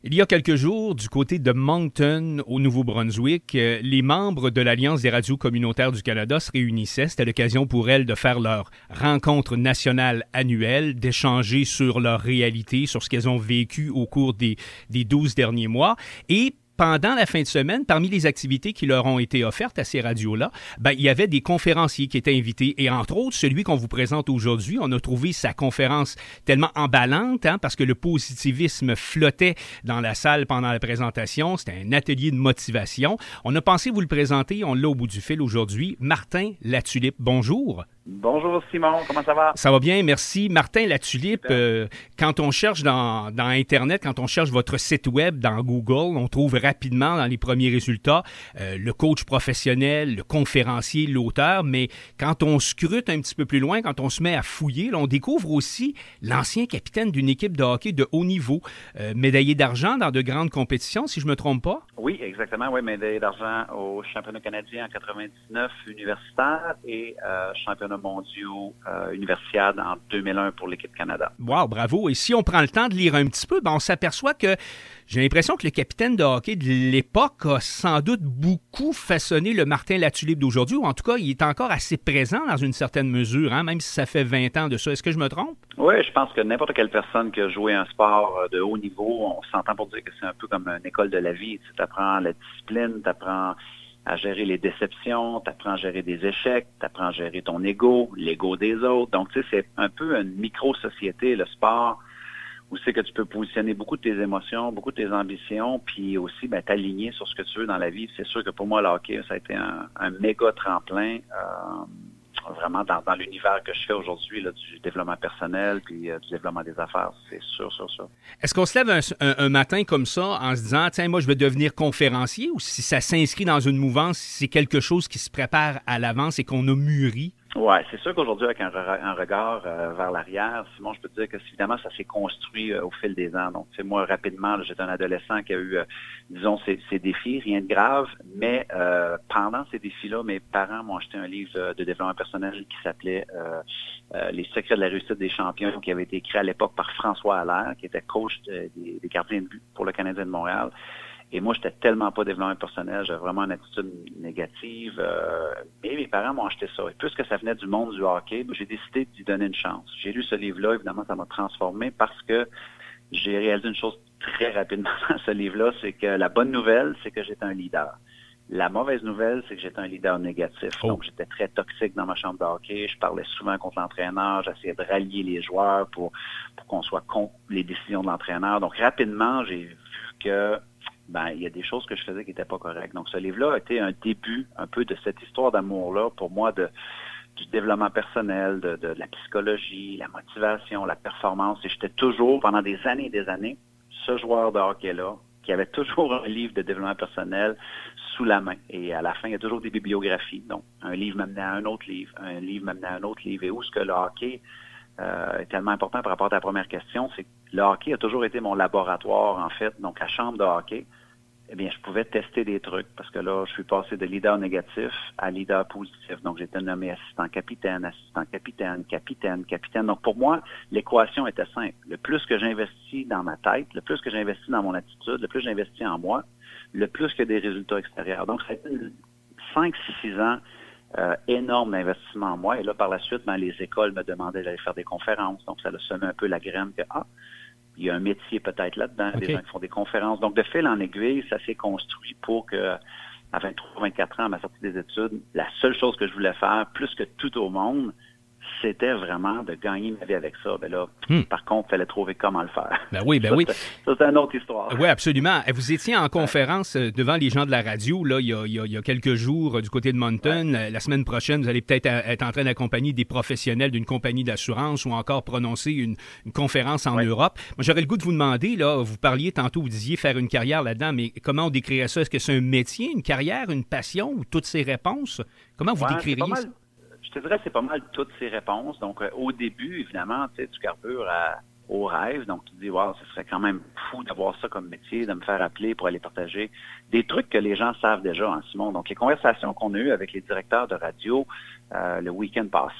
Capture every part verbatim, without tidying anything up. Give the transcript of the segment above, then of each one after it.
Il y a quelques jours, du côté de Moncton, au Nouveau-Brunswick, euh, les membres de l'Alliance des radios communautaires du Canada se réunissaient. C'était l'occasion pour elles de faire leur rencontre nationale annuelle, d'échanger sur leur réalité, sur ce qu'elles ont vécu au cours des, des douze derniers mois. Et pendant la fin de semaine, parmi les activités qui leur ont été offertes à ces radios-là, ben, il y avait des conférenciers qui étaient invités. Et entre autres, celui qu'on vous présente aujourd'hui, on a trouvé sa conférence tellement emballante, hein, parce que le positivisme flottait dans la salle pendant la présentation. C'était un atelier de motivation. On a pensé vous le présenter, on l'a au bout du fil aujourd'hui. Martin Latulippe, bonjour. Bonjour Simon, comment ça va? Ça va bien, merci. Martin Latulippe, euh, quand on cherche dans, dans Internet, quand on cherche votre site web dans Google, on trouve rapidement dans les premiers résultats euh, le coach professionnel, le conférencier, l'auteur, mais quand on scrute un petit peu plus loin, quand on se met à fouiller, là, on découvre aussi l'ancien capitaine d'une équipe de hockey de haut niveau, euh, médaillé d'argent dans de grandes compétitions, si je me trompe pas. Oui, exactement, oui, médaillé d'argent au championnat canadien en quatre-vingt-dix-neuf universitaire et euh, championnat mondiaux euh, universiade en deux mille un pour l'équipe Canada. Wow, bravo. Et si on prend le temps de lire un petit peu, ben on s'aperçoit que j'ai l'impression que le capitaine de hockey de l'époque a sans doute beaucoup façonné le Martin Latulippe d'aujourd'hui, ou en tout cas, il est encore assez présent dans une certaine mesure, hein, même si ça fait vingt ans de ça. Est-ce que je me trompe? Oui, je pense que n'importe quelle personne qui a joué un sport de haut niveau, on s'entend pour dire que c'est un peu comme une école de la vie. Tu apprends la discipline, tu apprends à gérer les déceptions, tu apprends à gérer des échecs, tu apprends à gérer ton ego, l'ego des autres. Donc, tu sais, c'est un peu une micro-société, le sport, où c'est que tu peux positionner beaucoup de tes émotions, beaucoup de tes ambitions, puis aussi ben, t'aligner sur ce que tu veux dans la vie. C'est sûr que pour moi, le hockey, ça a été un, un méga tremplin, euh, vraiment dans, dans l'univers que je fais aujourd'hui, là, du développement personnel, puis euh, du développement des affaires. C'est sûr, sûr, sûr. Est-ce qu'on se lève un, un, un matin comme ça en se disant, tiens, moi, je vais devenir conférencier, ou si ça s'inscrit dans une mouvance, si c'est quelque chose qui se prépare à l'avance et qu'on a mûri? Oui, c'est sûr qu'aujourd'hui, avec un, re- un regard euh, vers l'arrière, Simon, je peux te dire que évidemment, ça s'est construit euh, au fil des ans. Donc, tu sais, moi, rapidement, là, j'étais un adolescent qui a eu, euh, disons, ces, ces défis, rien de grave, mais euh, pendant ces défis-là, mes parents m'ont acheté un livre euh, de développement personnel qui s'appelait euh, euh, Les secrets de la réussite des champions, qui avait été écrit à l'époque par François Allaire, qui était coach de, des, des gardiens de but pour le Canadien de Montréal. Et moi, j'étais tellement pas développement personnel, j'avais vraiment une attitude négative. Euh, mais mes parents m'ont acheté ça. Et puisque ça venait du monde du hockey, j'ai décidé d'y donner une chance. J'ai lu ce livre-là, évidemment, ça m'a transformé parce que j'ai réalisé une chose très rapidement dans ce livre-là, c'est que la bonne nouvelle, c'est que j'étais un leader. La mauvaise nouvelle, c'est que j'étais un leader négatif. Oh. Donc, j'étais très toxique dans ma chambre de hockey. Je parlais souvent contre l'entraîneur. J'essayais de rallier les joueurs pour, pour qu'on soit contre les décisions de l'entraîneur. Donc, rapidement, j'ai vu que ben, il y a des choses que je faisais qui n'étaient pas correctes. Donc, ce livre-là a été un début un peu de cette histoire d'amour-là pour moi de du développement personnel, de, de, de la psychologie, la motivation, la performance. Et j'étais toujours, pendant des années et des années, ce joueur de hockey-là qui avait toujours un livre de développement personnel sous la main. Et à la fin, il y a toujours des bibliographies. Donc, un livre m'amenait à un autre livre, un livre m'amenait à un autre livre. Et où est-ce que le hockey euh, est tellement important par rapport à ta première question, c'est que le hockey a toujours été mon laboratoire, en fait. Donc, la chambre de hockey, eh bien, je pouvais tester des trucs parce que là, je suis passé de leader négatif à leader positif. Donc, j'étais nommé assistant capitaine, assistant capitaine, capitaine, capitaine. Donc, pour moi, l'équation était simple. Le plus que j'investis dans ma tête, le plus que j'investis dans mon attitude, le plus j'investis en moi, le plus que des résultats extérieurs. Donc, ça a été cinq six ans euh, énorme d'investissement en moi. Et là, par la suite, ben, les écoles me demandaient d'aller faire des conférences. Donc, ça a semé un peu la graine que, ah, il y a un métier peut-être là-dedans, okay. Des gens qui font des conférences. Donc, de fil en aiguille, ça s'est construit pour que, à vingt-trois vingt-quatre ans, à ma sortie des études, la seule chose que je voulais faire, plus que tout au monde, c'était vraiment de gagner ma vie avec ça. Ben là, hmm. par contre, il fallait trouver comment le faire. Ben oui, ben ça, oui. Ça, c'est une autre histoire. Oui, absolument. Vous étiez en conférence devant les gens de la radio, là, il y a, il y a, il y a quelques jours, du côté de Moncton. Ouais. La, la semaine prochaine, vous allez peut-être être en train d'accompagner des professionnels d'une compagnie d'assurance ou encore prononcer une, une conférence en ouais. Europe. Moi, j'aurais le goût de vous demander, là, vous parliez tantôt, vous disiez faire une carrière là-dedans, mais comment on décrirait ça? Est-ce que c'est un métier, une carrière, une passion ou toutes ces réponses? Comment vous ouais, décririez ça? Je te dirais que c'est pas mal toutes ces réponses. Donc, euh, au début, évidemment, tu sais, tu carbures à, au rêve. Donc, tu te dis, wow, ce serait quand même fou d'avoir ça comme métier, de me faire appeler pour aller partager des trucs que les gens savent déjà, hein, Simon. Donc, les conversations qu'on a eues avec les directeurs de radio euh, le week-end passé,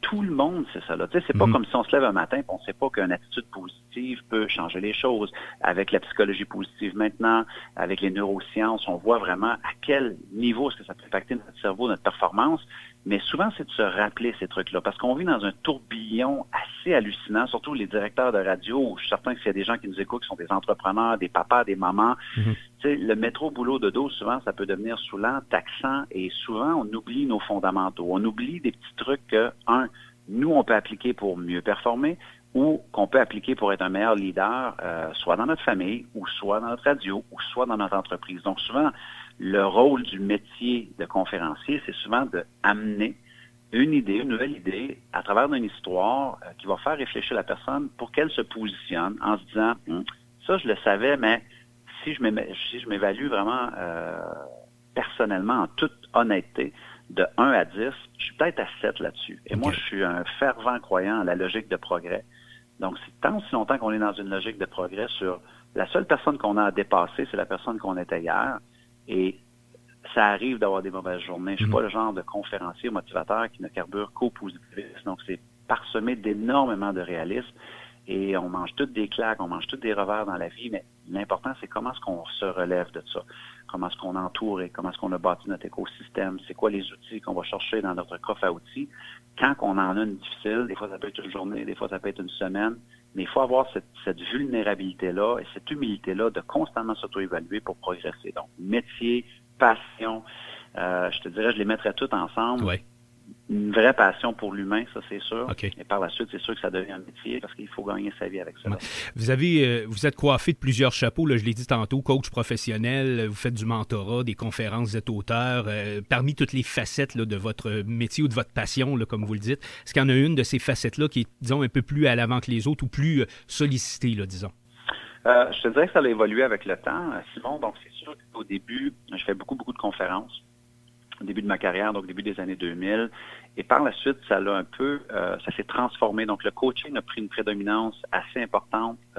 tout le monde sait ça. Là. Tu sais, c'est pas mm-hmm. comme si on se lève un matin et on ne sait pas qu'une attitude positive peut changer les choses. Avec la psychologie positive maintenant, avec les neurosciences, on voit vraiment à quel niveau est-ce que ça peut impacter notre cerveau, notre performance. Mais souvent, c'est de se rappeler ces trucs-là, parce qu'on vit dans un tourbillon assez hallucinant, surtout les directeurs de radio. Je suis certain que s'il y a des gens qui nous écoutent, qui sont des entrepreneurs, des papas, des mamans, mm-hmm. tu sais, le métro boulot dodo, souvent, ça peut devenir saoulant, taxant, et souvent, on oublie nos fondamentaux. On oublie des petits trucs que, un, nous, on peut appliquer pour mieux performer, ou qu'on peut appliquer pour être un meilleur leader, euh, soit dans notre famille, ou soit dans notre radio, ou soit dans notre entreprise. Donc, souvent, le rôle du métier de conférencier, c'est souvent d'amener une idée, une nouvelle idée, à travers une histoire euh, qui va faire réfléchir la personne pour qu'elle se positionne en se disant hm, « ça, je le savais, mais si je si je m'évalue vraiment euh, personnellement, en toute honnêteté, de un à dix, je suis peut-être à sept là-dessus. Et okay. moi, je suis un fervent croyant à la logique de progrès. Donc, c'est tant si longtemps qu'on est dans une logique de progrès sur la seule personne qu'on a à dépasser, c'est la personne qu'on était hier. Et ça arrive d'avoir des mauvaises journées. Je ne suis pas le genre de conférencier ou motivateur qui ne carbure qu'au positivisme. Donc, c'est parsemé d'énormément de réalisme. Et on mange toutes des claques, on mange toutes des revers dans la vie, mais l'important, c'est comment est-ce qu'on se relève de ça. Comment est-ce qu'on entoure et comment est-ce qu'on a bâti notre écosystème. C'est quoi les outils qu'on va chercher dans notre coffre à outils. Quand on en a une difficile, des fois, ça peut être une journée, des fois, ça peut être une semaine. Mais il faut avoir cette, cette vulnérabilité-là et cette humilité-là de constamment s'auto-évaluer pour progresser. Donc, métier, passion, euh, je te dirais, je les mettrais toutes ensemble. Ouais. Une vraie passion pour l'humain, ça c'est sûr. Okay. Et par la suite, c'est sûr que ça devient un métier parce qu'il faut gagner sa vie avec ça. Ouais. Vous avez, euh, vous êtes coiffé de plusieurs chapeaux, là, je l'ai dit tantôt, coach professionnel, vous faites du mentorat, des conférences, vous êtes auteur. Euh, parmi toutes les facettes là, de votre métier ou de votre passion, là, comme vous le dites, est-ce qu'il y en a une de ces facettes-là qui est, disons, un peu plus à l'avant que les autres ou plus euh, sollicitée, là, disons? Euh, je te dirais que ça a évolué avec le temps, Simon. Donc, c'est sûr qu'au début, je fais beaucoup, beaucoup de conférences. Au début de ma carrière, donc au début des années deux mille. Et par la suite, ça l'a un peu, euh, ça s'est transformé. Donc, le coaching a pris une prédominance assez importante euh,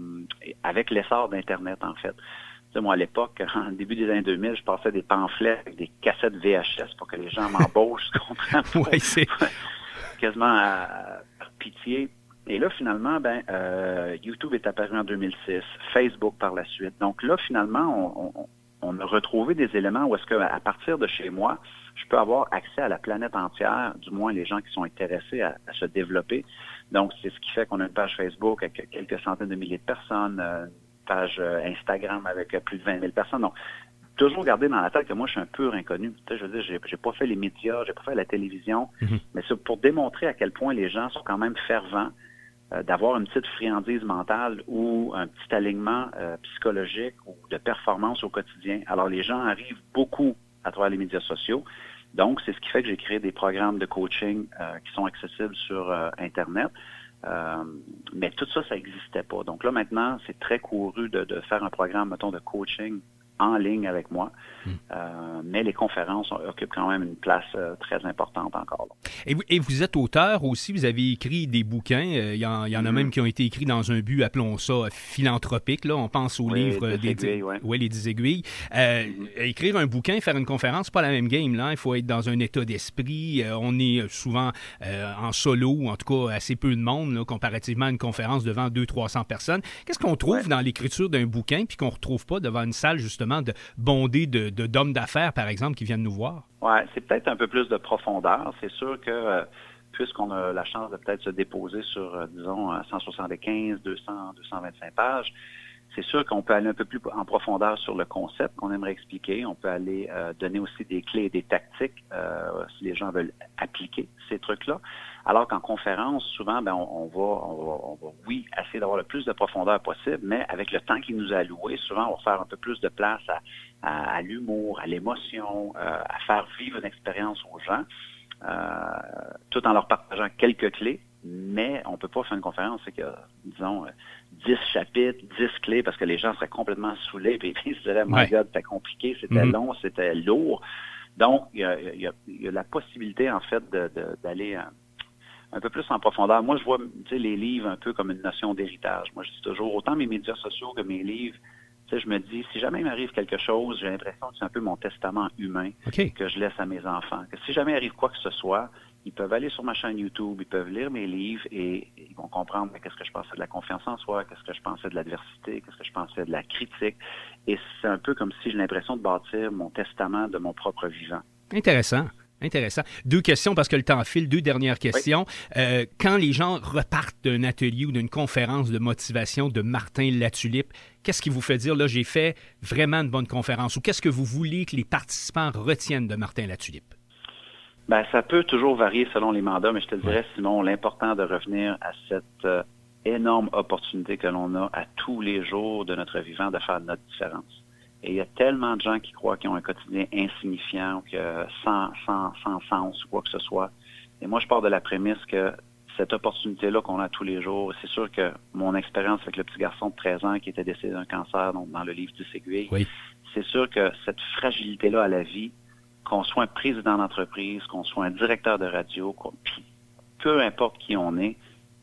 avec l'essor d'Internet, en fait. Tu sais, moi, à l'époque, en début des années deux mille, je passais des pamphlets avec des cassettes V H S pour que les gens m'embauchent, tu comprends? Oui, c'est... Quasiment à, par pitié. Et là, finalement, ben, euh, YouTube est apparu en deux mille six, Facebook par la suite. Donc là, finalement, on... on on a retrouvé des éléments où est-ce qu'à partir de chez moi, je peux avoir accès à la planète entière, du moins les gens qui sont intéressés à, à se développer. Donc, c'est ce qui fait qu'on a une page Facebook avec quelques centaines de milliers de personnes, une page Instagram avec plus de vingt mille personnes. Donc, toujours garder dans la tête que moi, je suis un pur inconnu. Tu sais, je veux dire, j'ai, j'ai pas fait les médias, j'ai pas fait la télévision, mm-hmm. mais c'est pour démontrer à quel point les gens sont quand même fervents d'avoir une petite friandise mentale ou un petit alignement euh, psychologique ou de performance au quotidien. Alors, les gens arrivent beaucoup à travers les médias sociaux. Donc, c'est ce qui fait que j'ai créé des programmes de coaching euh, qui sont accessibles sur euh, Internet. Euh, mais tout ça, ça n'existait pas. Donc là, maintenant, c'est très couru de, de faire un programme, mettons, de coaching en ligne avec moi. Mmh. Euh, mais les conférences occupent quand même une place euh, très importante encore. Et vous, et vous êtes auteur aussi, vous avez écrit des bouquins. Il euh, y, en, y en mmh. a même qui ont été écrits dans un but, appelons ça, philanthropique. Là. On pense aux oui, livres des aiguilles, ouais. Ouais, les dix aiguilles. Euh, mmh. Écrire un bouquin, faire une conférence, c'est pas la même game. Là. Il faut être dans un état d'esprit. Euh, on est souvent euh, en solo, ou en tout cas assez peu de monde, là, comparativement à une conférence devant deux cents à trois cents personnes. Qu'est-ce qu'on trouve ouais. dans l'écriture d'un bouquin puis qu'on ne retrouve pas devant une salle, justement, de bondée de, de, d'hommes d'affaires, par exemple, qui viennent nous voir? Oui, c'est peut-être un peu plus de profondeur. C'est sûr que, euh, puisqu'on a la chance de peut-être se déposer sur, euh, disons, cent soixante-quinze, deux cents, deux cent vingt-cinq pages, c'est sûr qu'on peut aller un peu plus en profondeur sur le concept qu'on aimerait expliquer. On peut aller euh, donner aussi des clés et des tactiques euh, si les gens veulent appliquer ces trucs-là. Alors qu'en conférence, souvent, ben, on, on, va, on, va, on va, oui, essayer d'avoir le plus de profondeur possible, mais avec le temps qui nous est alloué, souvent, on va faire un peu plus de place à, à, à l'humour, à l'émotion, euh, à faire vivre une expérience aux gens, euh, tout en leur partageant quelques clés. Mais on peut pas faire une conférence, c'est qu'il y a, disons, dix chapitres, dix clés, parce que les gens seraient complètement saoulés, puis ils se diraient, my God, c'était compliqué, c'était mm-hmm. long, c'était lourd. Donc, il y a, il y a, il y a la possibilité, en fait, de, de, d'aller un, un peu plus en profondeur. Moi, je vois, tu sais, les livres un peu comme une notion d'héritage. Moi, je dis toujours, autant mes médias sociaux que mes livres, Tu sais, je me dis, si jamais il m'arrive quelque chose, j'ai l'impression que c'est un peu mon testament humain okay. que je laisse à mes enfants. Que si jamais il arrive quoi que ce soit, ils peuvent aller sur ma chaîne YouTube, ils peuvent lire mes livres et ils vont comprendre qu'est-ce que je pensais de la confiance en soi, qu'est-ce que je pensais de l'adversité, qu'est-ce que je pensais de la critique. Et c'est un peu comme si j'ai l'impression de bâtir mon testament de mon propre vivant. Intéressant. Intéressant. Deux questions parce que le temps file. Deux dernières questions. Oui. Euh, quand les gens repartent d'un atelier ou d'une conférence de motivation de Martin Latulippe, qu'est-ce qui vous fait dire, là, j'ai fait vraiment une bonne conférence? Ou qu'est-ce que vous voulez que les participants retiennent de Martin Latulippe? Ben, ça peut toujours varier selon les mandats, mais je te dirais, Simon, l'important de revenir à cette euh, énorme opportunité que l'on a à tous les jours de notre vivant de faire notre différence. Et il y a tellement de gens qui croient qu'ils ont un quotidien insignifiant, ou que sans, sans, sans sens ou quoi que ce soit. Et moi, je pars de la prémisse que cette opportunité-là qu'on a tous les jours, c'est sûr que mon expérience avec le petit garçon de treize ans qui était décédé d'un cancer, donc dans le livre du Séguier, oui. c'est sûr que cette fragilité-là à la vie, qu'on soit un président d'entreprise, qu'on soit un directeur de radio, puis peu importe qui on est,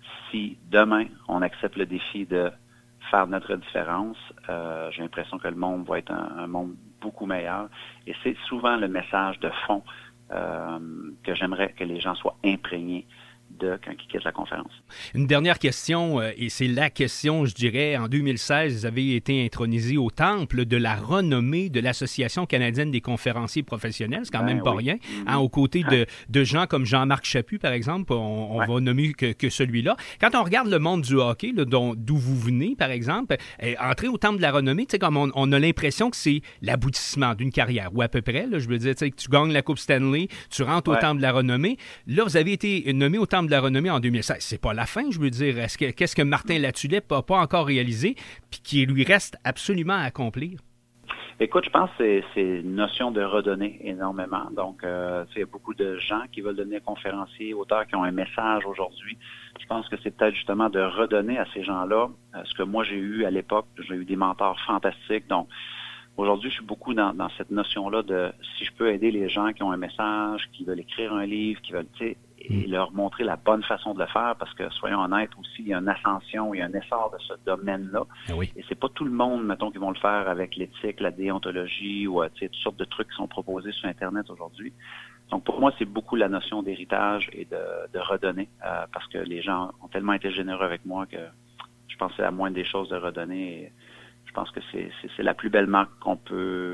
si demain on accepte le défi de faire notre différence, euh, j'ai l'impression que le monde va être un, un monde beaucoup meilleur. Et c'est souvent le message de fond euh, que j'aimerais que les gens soient imprégnés de quand ils quittent la conférence. Une dernière question, euh, et c'est la question, je dirais, en deux mille seize, vous avez été intronisé au temple de la renommée de l'Association canadienne des conférenciers professionnels, c'est quand ben même pas oui. rien, mm-hmm. hein, aux côtés de, de gens comme Jean-Marc Chaput, par exemple, on, on ouais. va nommer que, que celui-là. Quand on regarde le monde du hockey, là, dont, d'où vous venez, par exemple, euh, entrer au temple de la renommée, tu sais, comme on, on a l'impression que c'est l'aboutissement d'une carrière, ou à peu près, là, je veux dire, tu sais, que tu gagnes la Coupe Stanley, tu rentres ouais. au temple de la renommée. Là, vous avez été nommé au temple de la renommée en deux mille seize. C'est pas la fin, je veux dire. Est-ce que, qu'est-ce que Martin Latulippe n'a pas encore réalisé puis qui lui reste absolument à accomplir? Écoute, je pense que c'est, c'est une notion de redonner énormément. Donc, euh, il y a beaucoup de gens qui veulent devenir conférenciers, auteurs qui ont un message aujourd'hui. Je pense que c'est peut-être justement de redonner à ces gens-là euh, ce que moi j'ai eu à l'époque. J'ai eu des mentors fantastiques. Donc, aujourd'hui, je suis beaucoup dans, dans cette notion-là de si je peux aider les gens qui ont un message, qui veulent écrire un livre, qui veulent, tu sais, et leur montrer la bonne façon de le faire, parce que, soyons honnêtes aussi, il y a une ascension, il y a un essor de ce domaine-là. Ah oui. Et c'est pas tout le monde, mettons, qui vont le faire avec l'éthique, la déontologie, ou tu sais, toutes sortes de trucs qui sont proposés sur Internet aujourd'hui. Donc, pour moi, c'est beaucoup la notion d'héritage et de, de redonner, euh, parce que les gens ont tellement été généreux avec moi que je pensais à moins des choses de redonner. Et je pense que c'est, c'est, c'est la plus belle marque qu'on peut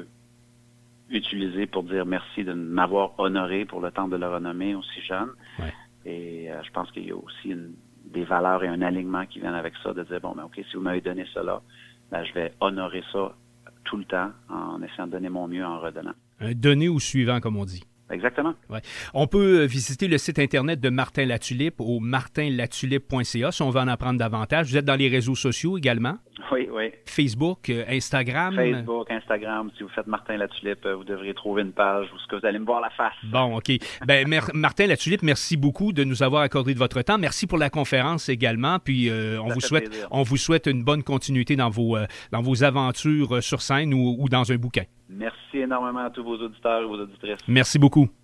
utiliser pour dire merci de m'avoir honoré pour le temps de le renommer aussi jeune. Ouais. Et euh, je pense qu'il y a aussi une, des valeurs et un alignement qui viennent avec ça, de dire, bon, ben OK, si vous m'avez donné cela, ben, je vais honorer ça tout le temps en essayant de donner mon mieux en redonnant. Un donner au suivant, comme on dit. Exactement. Ouais. On peut visiter le site Internet de Martin Latulippe au martin latulippe point c a si on veut en apprendre davantage. Vous êtes dans les réseaux sociaux également? Oui, oui. Facebook, Instagram? Facebook, Instagram. Si vous faites Martin Latulippe, vous devriez trouver une page où vous allez me voir la face. Bon, OK. Ben, mer- Martin Latulippe, merci beaucoup de nous avoir accordé de votre temps. Merci pour la conférence également. Puis euh, on, vous souhaite, on vous souhaite une bonne continuité dans vos, euh, dans vos aventures sur scène ou, ou dans un bouquin. Merci énormément à tous vos auditeurs et vos auditrices. Merci beaucoup.